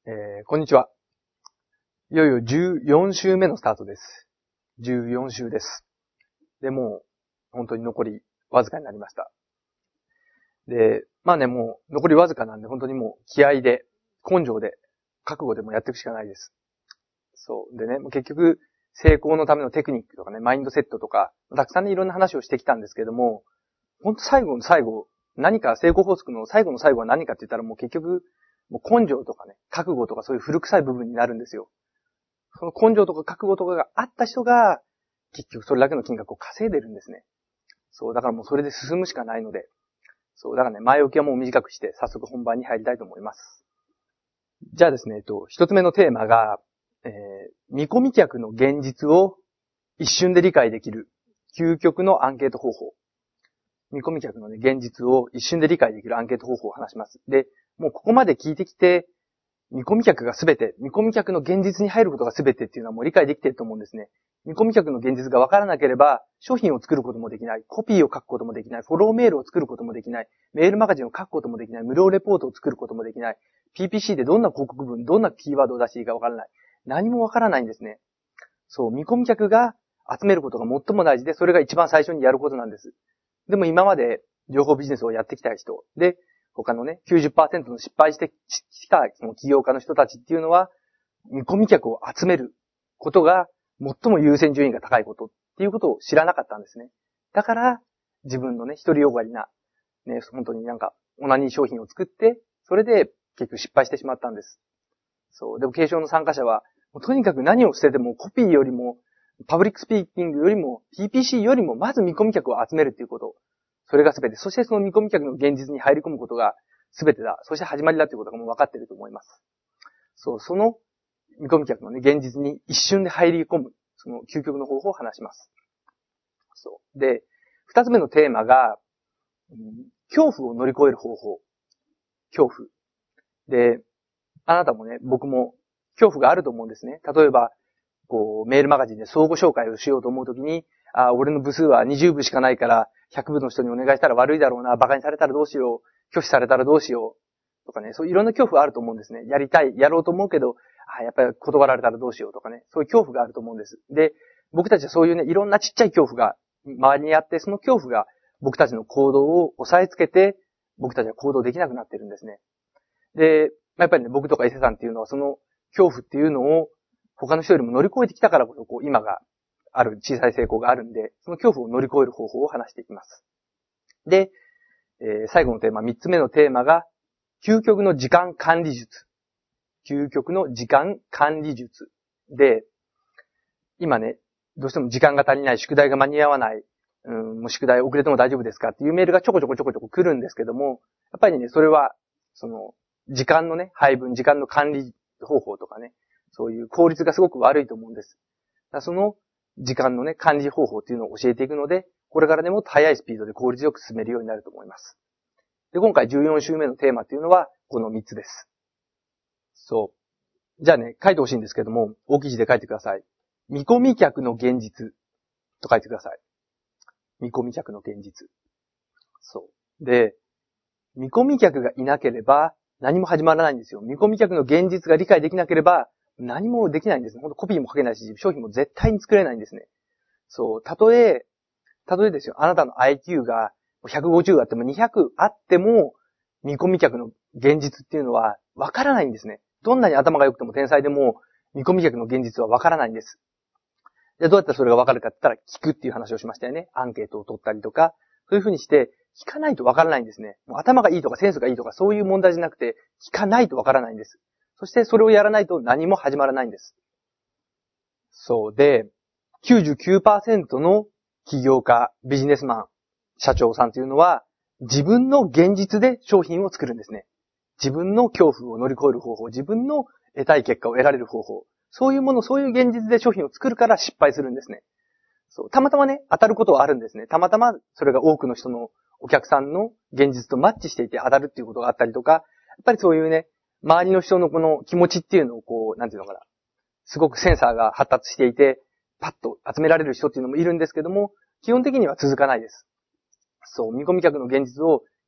こんにちは。いよいよ14週目のスタートです。14週です。で、もう、本当に残りわずかになりました。で、もう、残りわずかなんで、本当にもう、気合で、根性で、覚悟でもやっていくしかないです。そう。でね、もう結局、成功のためのテクニックとかね、マインドセットとか、たくさんね、いろんな話をしてきたんですけども、本当最後の最後、何か成功法則の最後の最後は何かって言ったらもう結局、もう根性とかね、覚悟とかそういう古臭い部分になるんですよ。その根性とか覚悟とかがあった人が、結局それだけの金額を稼いでるんですね。そう、だからもうそれで進むしかないので、そう、だからね、前置きはもう短くして、早速本番に入りたいと思います。じゃあですね、一つ目のテーマが、見込み客の現実を一瞬で理解できる究極のアンケート方法。見込み客のね、現実を一瞬で理解できるアンケート方法を話します。で、もうここまで聞いてきて、見込み客が全て、見込み客の現実に入ることが全てっていうのはもう理解できていると思うんですね。見込み客の現実が分からなければ、商品を作ることもできない、コピーを書くこともできない、フォローメールを作ることもできない、メールマガジンを書くこともできない、無料レポートを作ることもできない、PPC でどんな広告文、どんなキーワードを出していいか分からない。何も分からないんですね。そう、見込み客が集めることが最も大事で、それが一番最初にやることなんです。でも今まで情報ビジネスをやってきた人で、他のね、90% の失敗してきたその起業家の人たちっていうのは、見込み客を集めることが最も優先順位が高いことっていうことを知らなかったんですね。だから、自分のね、独りよがりな、ね、本当になんか、オナニー商品を作って、それで結局失敗してしまったんです。そう。でも、継承の参加者は、とにかく何を捨ててもコピーよりも、パブリックスピーキングよりも、PPC よりも、まず見込み客を集めるっていうこと。それが全て。そしてその見込み客の現実に入り込むことが全てだ。そして始まりだということがもう分かっていると思います。そう、その見込み客のね、現実に一瞬で入り込む、その究極の方法を話します。そう。で、二つ目のテーマが、恐怖を乗り越える方法。恐怖。で、あなたもね、僕も恐怖があると思うんですね。例えば、メールマガジンで相互紹介をしようと思うときに、俺の部数は20部しかないから、100部の人にお願いしたら悪いだろうな、馬鹿にされたらどうしよう、拒否されたらどうしよう、とかね、そういういろんな恐怖があると思うんですね。やりたい、やろうと思うけど、やっぱり断られたらどうしようとかね、そういう恐怖があると思うんです。で、僕たちはそういうね、いろんなちっちゃい恐怖が周りにあって、その恐怖が僕たちの行動を抑えつけて、僕たちは行動できなくなってるんですね。で、やっぱりね、僕とか伊勢さんっていうのはその恐怖っていうのを他の人よりも乗り越えてきたからこそ、今がある小さい成功があるんで、その恐怖を乗り越える方法を話していきます。で、最後のテーマ、3つ目のテーマが、究極の時間管理術。究極の時間管理術。で、今ね、どうしても時間が足りない、宿題が間に合わない、もう宿題遅れても大丈夫ですかっていうメールがちょこちょこ来るんですけども、やっぱりね、それは、時間のね、配分、時間の管理方法とかね、そういう効率がすごく悪いと思うんです。その時間のね、管理方法っていうのを教えていくので、これからね、もっと速いスピードで効率よく進めるようになると思います。で、今回14週目のテーマっていうのは、この3つです。そう。じゃあね、書いてほしいんですけども、大きい字で書いてください。見込み客の現実と書いてください。見込み客の現実。そう。で、見込み客がいなければ何も始まらないんですよ。見込み客の現実が理解できなければ何もできないんです。ほんとコピーも書けないし、商品も絶対に作れないんですね。そう。たとえですよ、あなたの IQ が150あっても200あっても、見込み客の現実っていうのはわからないんですね。どんなに頭が良くても天才でも、見込み客の現実はわからないんです。じゃあどうやったらそれがわかるかって言ったら聞くっていう話をしましたよね。アンケートを取ったりとか、そういう風にして聞かないとわからないんですね。もう頭がいいとかセンスがいいとかそういう問題じゃなくて、聞かないとわからないんです。そしてそれをやらないと何も始まらないんです。そうで、99% の起業家、ビジネスマン、社長さんというのは、自分の現実で商品を作るんですね。自分の恐怖を乗り越える方法、自分の得たい結果を得られる方法、そういうもの、そういう現実で商品を作るから失敗するんですね。そう、たまたまね、当たることはあるんですね。たまたまそれが多くの人のお客さんの現実とマッチしていて当たるっていうことがあったりとか、やっぱりそういうね、周りの人のこの気持ちっていうのをなんていうのかな、すごくセンサーが発達していて、パッと集められる人っていうのもいるんですけども、基本的には続かないです。そう、見込み客の現実を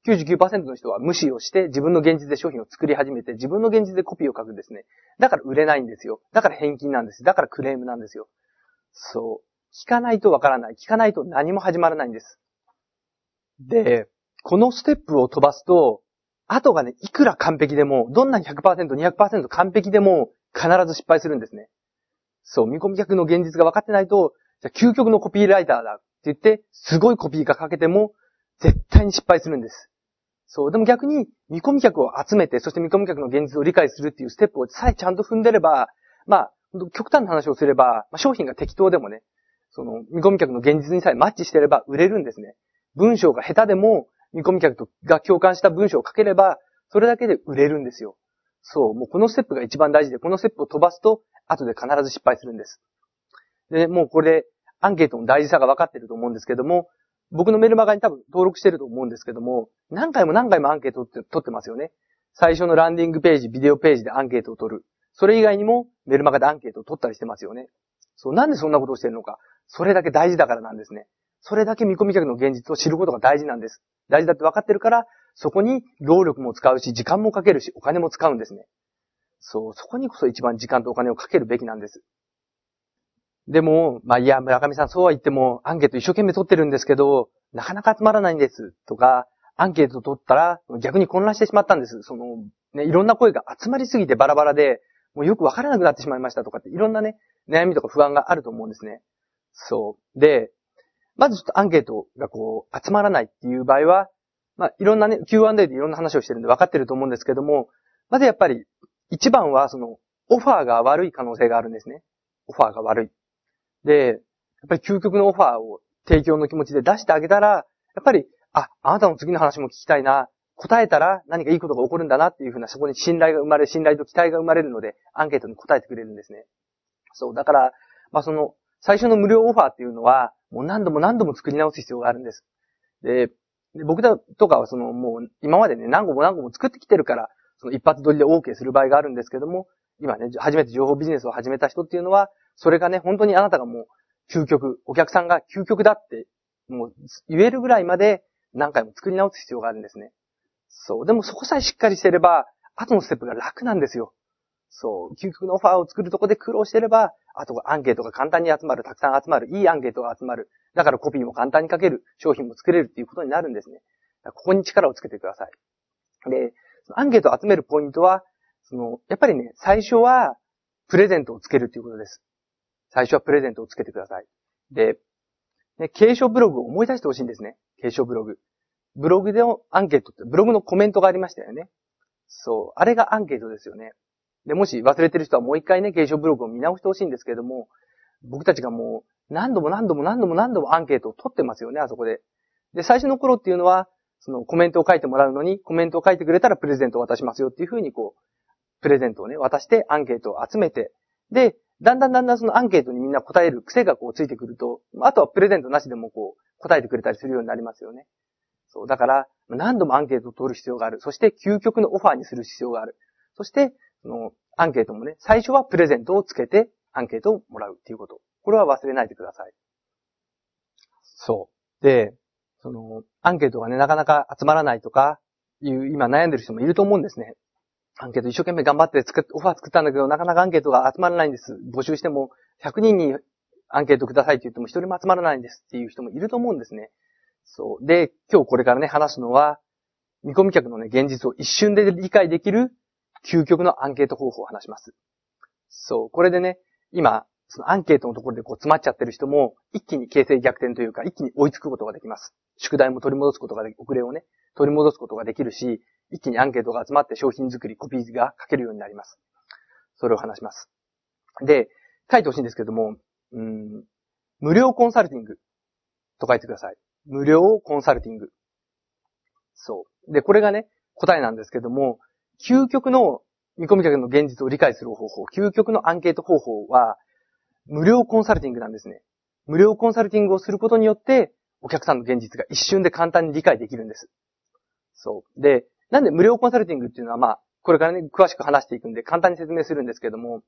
99% の人は無視をして自分の現実で商品を作り始めて自分の現実でコピーを書くんですね。だから売れないんですよ。だから返金なんです。だからクレームなんですよ。そう。聞かないとわからない。聞かないと何も始まらないんです。で、このステップを飛ばすと、後がね、いくら完璧でも、どんなに 100%、200% 完璧でも必ず失敗するんですね。そう、見込み客の現実が分かってないと、じゃあ究極のコピーライターだって言って、すごいコピーが書けても、絶対に失敗するんです。そう、でも逆に、見込み客を集めて、そして見込み客の現実を理解するっていうステップをさえちゃんと踏んでれば、極端な話をすれば、商品が適当でもね、その、見込み客の現実にさえマッチしてれば売れるんですね。文章が下手でも、見込み客が共感した文章を書ければ、それだけで売れるんですよ。そう、もうこのステップが一番大事で、このステップを飛ばすと、後で必ず失敗するんです。で、もうこれで、アンケートの大事さが分かってると思うんですけども、僕のメルマガに多分登録してると思うんですけども、何回も何回もアンケートを取ってますよね。最初のランディングページ、ビデオページでアンケートを取る。それ以外にもメルマガでアンケートを取ったりしてますよね。そう、なんでそんなことをしてるのか。それだけ大事だからなんですね。それだけ見込み客の現実を知ることが大事なんです。大事だって分かってるから、そこに労力も使うし、時間もかけるし、お金も使うんですね。そう、そこにこそ一番時間とお金をかけるべきなんです。でも、いや、村上さんそうは言っても、アンケート一生懸命取ってるんですけど、なかなか集まらないんです。とか、アンケート取ったら逆に混乱してしまったんです。いろんな声が集まりすぎてバラバラで、もうよくわからなくなってしまいましたとかって、いろんなね、悩みとか不安があると思うんですね。そう。で、まずちょっとアンケートが集まらないっていう場合は、いろんなね、Q&A でいろんな話をしてるんで分かってると思うんですけども、まずやっぱり、一番はオファーが悪い可能性があるんですね。オファーが悪い。で、やっぱり究極のオファーを提供の気持ちで出してあげたら、やっぱり、あなたの次の話も聞きたいな、答えたら何かいいことが起こるんだなっていうふうな、そこに信頼と期待が生まれるので、アンケートに答えてくれるんですね。そう、だから、最初の無料オファーっていうのは、もう何度も何度も作り直す必要があるんです。で僕とかはもう今までね、何個も何個も作ってきてるから、一発撮りで OK する場合があるんですけども、今ね、初めて情報ビジネスを始めた人っていうのは、それがね、本当にあなたがもう究極、お客さんが究極だって、もう言えるぐらいまで何回も作り直す必要があるんですね。そう。でもそこさえしっかりしてれば、後のステップが楽なんですよ。そう。究極のオファーを作るとこで苦労してれば、あとはアンケートが簡単に集まる、たくさん集まる、いいアンケートが集まる。だからコピーも簡単に書ける、商品も作れるっていうことになるんですね。ここに力をつけてください。で、アンケートを集めるポイントは、やっぱりね、最初は、プレゼントをつけるっていうことです。最初はプレゼントをつけてください。で、ね、継承ブログを思い出してほしいんですね。継承ブログ。ブログでのアンケートって、ブログのコメントがありましたよね。そう。あれがアンケートですよね。で、もし忘れてる人はもう一回ね、継承ブログを見直してほしいんですけれども、僕たちがもう何度も何度も何度も何度もアンケートを取ってますよね、あそこで。で、最初の頃っていうのは、コメントを書いてもらうのに、コメントを書いてくれたらプレゼントを渡しますよっていう風にプレゼントをね、渡してアンケートを集めて、で、だんだんそのアンケートにみんな答える癖がついてくると、あとはプレゼントなしでも答えてくれたりするようになりますよね。そう、だから、何度もアンケートを取る必要がある。そして、究極のオファーにする必要がある。そして、アンケートもね、最初はプレゼントをつけて、アンケートをもらうっていうこと。これは忘れないでください。そう。で、アンケートがね、なかなか集まらないとか、今悩んでる人もいると思うんですね。アンケート一生懸命頑張ってオファー作ったんだけど、なかなかアンケートが集まらないんです。募集しても、100人にアンケートくださいって言っても1人も集まらないんですっていう人もいると思うんですね。そう。で、今日これからね、話すのは、見込み客のね、現実を一瞬で理解できる究極のアンケート方法を話します。そう。これでね、今、そのアンケートのところで詰まっちゃってる人も、一気に形勢逆転というか、一気に追いつくことができます。宿題も取り戻すことが遅れをね、取り戻すことができるし、一気にアンケートが集まって商品作り、コピーが書けるようになります。それを話します。で、書いてほしいんですけども、無料コンサルティングと書いてください。無料コンサルティング。そう。で、これがね、答えなんですけども、究極の見込み客の現実を理解する方法、究極のアンケート方法は、無料コンサルティングなんですね。無料コンサルティングをすることによって、お客さんの現実が一瞬で簡単に理解できるんです。そう。で、なんで無料コンサルティングっていうのは、これからね、詳しく話していくんで、簡単に説明するんですけども、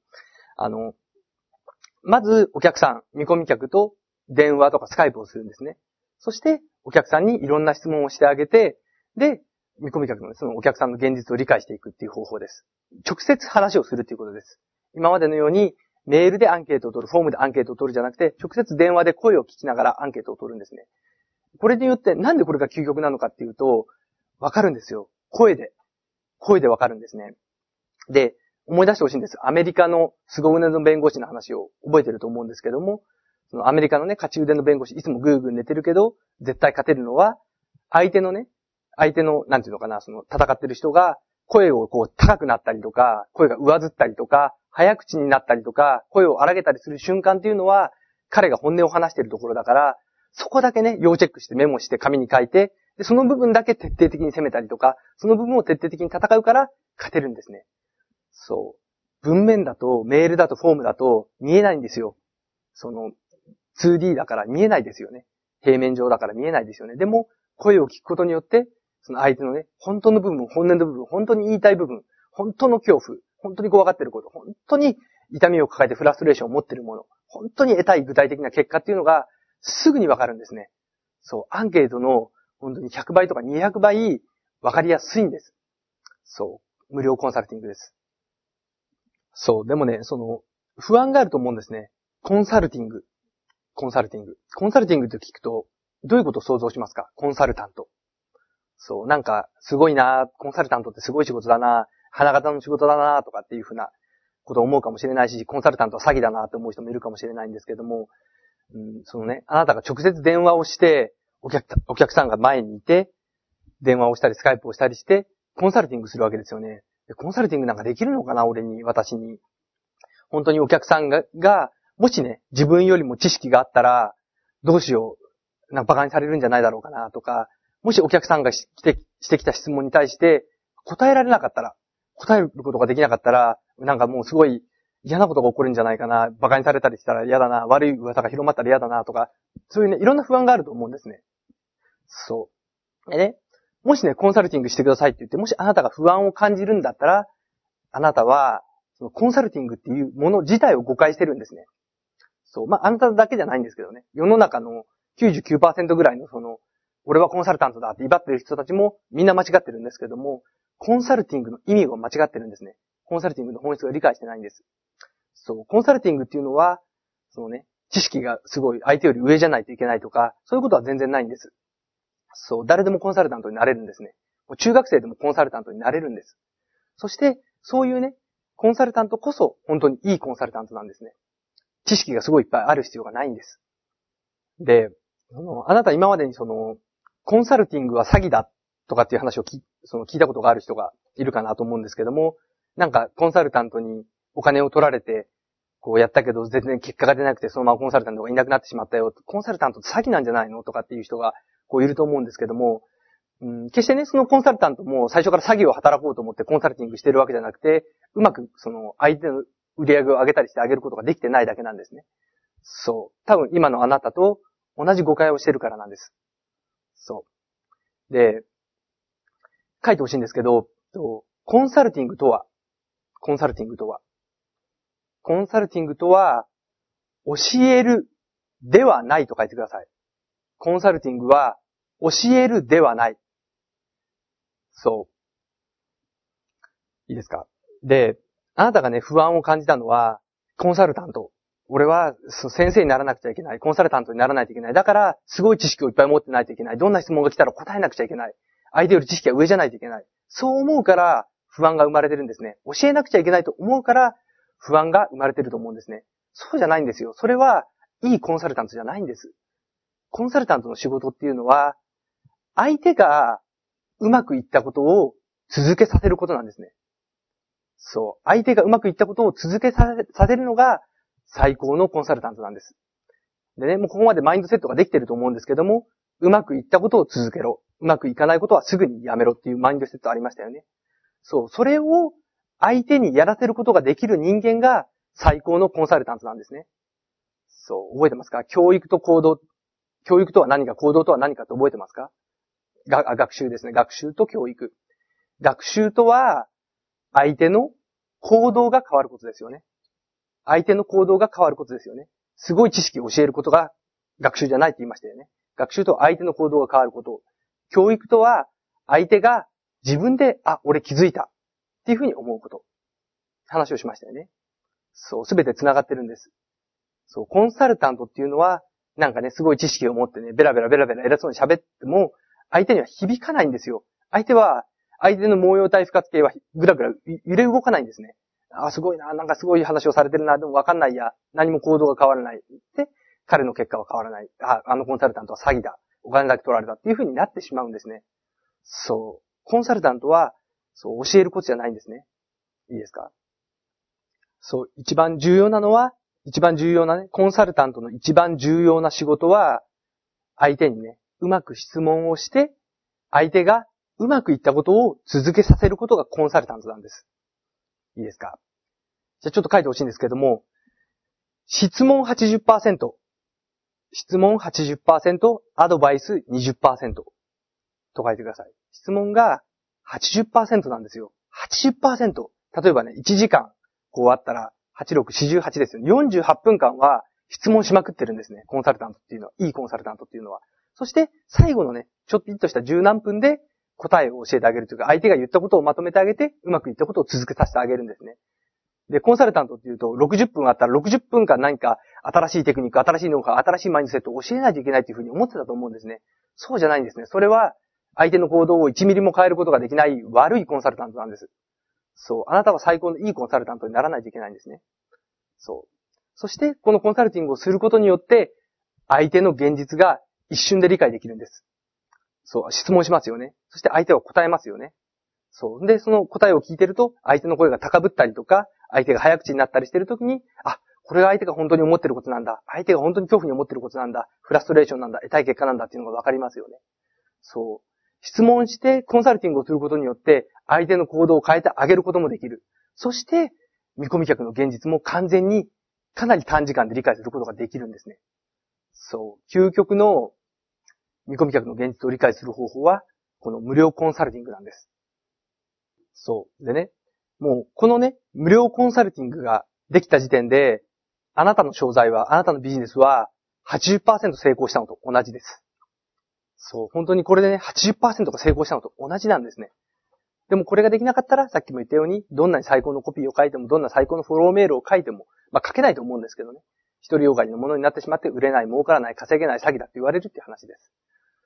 まず、お客さん、見込み客と電話とかスカイプをするんですね。そして、お客さんにいろんな質問をしてあげて、で、 見込み客のそのお客さんの現実を理解していくっていう方法です。直接話をするっていうことです。今までのようにメールでアンケートを取る、フォームでアンケートを取るじゃなくて、直接電話で声を聞きながらアンケートを取るんですね。これによってなんでこれが究極なのかっていうと、わかるんですよ。声でわかるんですね。で、思い出してほしいんです。アメリカの凄腕の弁護士の話を覚えてると思うんですけども、そのアメリカのね、勝ち腕の弁護士、いつもグーグー寝てるけど、絶対勝てるのは、相手の、なんていうのかな、その戦ってる人が、声をこう高くなったりとか、声が上ずったりとか、早口になったりとか、声を荒げたりする瞬間っていうのは、彼が本音を話しているところだから、そこだけね、要チェックしてメモして紙に書いて、で、その部分だけ徹底的に攻めたりとか、その部分を徹底的に戦うから勝てるんですね。そう。文面だと、メールだと、フォームだと見えないんですよ。その、2D だから見えないですよね。平面上だから見えないですよね。でも、声を聞くことによって、その相手のね、本当の部分、本音の部分、本当に言いたい部分、本当の恐怖、本当に怖がっていること、本当に痛みを抱えてフラストレーションを持っているもの、本当に得たい具体的な結果っていうのが、すぐにわかるんですね。そう、アンケートの本当に100倍とか200倍わかりやすいんです。そう、無料コンサルティングです。そう、でもね、その、不安があると思うんですね。コンサルティングって聞くと、どういうことを想像しますか？コンサルタント。そう、なんか、すごいな、コンサルタントってすごい仕事だな、花形の仕事だな、とかっていうふうなことを思うかもしれないし、コンサルタントは詐欺だなって思う人もいるかもしれないんですけども、そのね、あなたが直接電話をして、お客さんが前にいて、電話をしたりスカイプをしたりして、コンサルティングするわけですよね。コンサルティングなんかできるのかな、私に。本当にお客さんが、もしね、自分よりも知識があったら、どうしよう、なんか馬鹿にされるんじゃないだろうかな、とか、もしお客さんがしてきた質問に対して、答えられなかったら、答えることができなかったら、なんかもうすごい嫌なことが起こるんじゃないかな、馬鹿にされたりしたら嫌だな、悪い噂が広まったら嫌だな、とか、そういうね、いろんな不安があると思うんですね。そう。でね、もしね、コンサルティングしてくださいって言って、もしあなたが不安を感じるんだったら、あなたは、そのコンサルティングっていうもの自体を誤解してるんですね。そう。まあ、あなただけじゃないんですけどね。世の中の 99% ぐらいの俺はコンサルタントだって威張ってる人たちもみんな間違ってるんですけども、コンサルティングの意味が間違ってるんですね。コンサルティングの本質が理解してないんです。そう。コンサルティングっていうのは、そのね、知識がすごい相手より上じゃないといけないとか、そういうことは全然ないんです。そう。誰でもコンサルタントになれるんですね。中学生でもコンサルタントになれるんです。そして、そういうね、コンサルタントこそ本当にいいコンサルタントなんですね。知識がすごいいっぱいある必要がないんです。で、あなた今までにコンサルティングは詐欺だとかっていう話を聞いたことがある人がいるかなと思うんですけども、なんかコンサルタントにお金を取られて、こうやったけど全然結果が出なくてそのままコンサルタントがいなくなってしまったよ。コンサルタントって詐欺なんじゃないのとかっていう人がこういると思うんですけども、決してね、そのコンサルタントも最初から詐欺を働こうと思ってコンサルティングしてるわけじゃなくて、うまく相手の売り上げを上げたりしてあげることができてないだけなんですね。そう。多分今のあなたと同じ誤解をしてるからなんです。そう。で、書いてほしいんですけど、コンサルティングとは、教えるではないと書いてください。コンサルティングは教えるではない。そう。いいですか？で、あなたがね、不安を感じたのは、コンサルタント。俺は先生にならなくちゃいけない。コンサルタントにならないといけない。だから、すごい知識をいっぱい持ってないといけない。どんな質問が来たら答えなくちゃいけない。相手より知識が上じゃないといけない。そう思うから不安が生まれてるんですね。教えなくちゃいけないと思うから不安が生まれてると思うんですね。そうじゃないんですよ。それはいいコンサルタントじゃないんです。コンサルタントの仕事っていうのは、相手がうまくいったことを続けさせることなんですね。そう。相手がうまくいったことを続けさせるのが最高のコンサルタントなんです。でね、もうここまでマインドセットができてると思うんですけども、うまくいったことを続けろ。うまくいかないことはすぐにやめろっていうマインドセットありましたよね。そう。それを相手にやらせることができる人間が最高のコンサルタントなんですね。そう。覚えてますか？教育とは何か、行動とは何かって覚えてますか？学習ですね。学習と教育。学習とは、相手の行動が変わることですよね。相手の行動が変わることですよね。すごい知識を教えることが学習じゃないって言いましたよね。学習とは相手の行動が変わること。教育とは、相手が自分で、俺気づいたっていうふうに思うこと。話をしましたよね。そう、すべて繋がってるんです。そう、コンサルタントっていうのは、なんかね、すごい知識を持ってね、ベラベラ偉そうに喋っても、相手には響かないんですよ。相手の毛様体不活系はぐらぐら揺れ動かないんですね。すごいな、なんかすごい話をされてるな、でもわかんないや、何も行動が変わらない。で、彼の結果は変わらない。あのコンサルタントは詐欺だ。お金だけ取られたっていう風になってしまうんですね。そう。コンサルタントは、そう、教えることじゃないんですね。いいですか？そう、一番重要なね、コンサルタントの一番重要な仕事は、相手にね、うまく質問をして、相手がうまくいったことを続けさせることがコンサルタントなんです。いいですか？じゃあちょっと書いてほしいんですけども、質問 80%、アドバイス 20% と書いてください。質問が 80% なんですよ。80%。例えばね、1時間こうあったら、86、48ですよ。48分間は質問しまくってるんですね。コンサルタントっていうのは。いいコンサルタントっていうのは。そして、最後のね、ちょっとした十何分で答えを教えてあげるというか、相手が言ったことをまとめてあげて、うまくいったことを続けさせてあげるんですね。で、コンサルタントっていうと、60分あったら60分間何か新しいテクニック、新しいノウハウ、新しいマインドセットを教えないといけないというふうに思ってたと思うんですね。そうじゃないんですね。それは、相手の行動を1ミリも変えることができない悪いコンサルタントなんです。そう。あなたは最高のいいコンサルタントにならないといけないんですね。そう。そして、このコンサルティングをすることによって、相手の現実が一瞬で理解できるんです。そう。質問しますよね。そして相手は答えますよね。そう。で、その答えを聞いてると、相手の声が高ぶったりとか、相手が早口になったりしてるときに、これが相手が本当に思ってることなんだ。相手が本当に恐怖に思ってることなんだ。フラストレーションなんだ。得たい結果なんだっていうのがわかりますよね。そう。質問してコンサルティングをすることによって、相手の行動を変えてあげることもできる。そして、見込み客の現実も完全に、かなり短時間で理解することができるんですね。そう。究極の見込み客の現実を理解する方法は、この無料コンサルティングなんです。そう。でね、もうこのね、無料コンサルティングができた時点で、あなたの商材は、あなたのビジネスは 80% 成功したのと同じです。そう。本当にこれでね、80% が成功したのと同じなんですね。でもこれができなかったら、さっきも言ったように、どんなに最高のコピーを書いても、どんな最高のフォローメールを書いても、書けないと思うんですけどね。一人よがりのものになってしまって、売れない、儲からない、稼げない、詐欺だって言われるっていう話です。